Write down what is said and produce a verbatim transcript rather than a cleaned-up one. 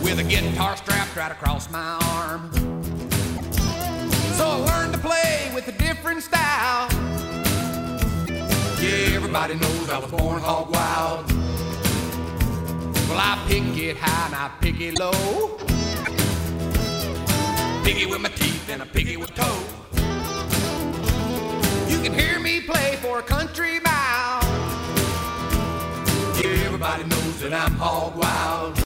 with a guitar strapped right across my arm. So I learned to play with a different style. Yeah, everybody knows I was born hog wild. Well, I pick it high and I pick it low. Pick it with my teeth and I pick it with toe. You can hear me play for a country mile. Yeah, everybody knows that I'm hog wild.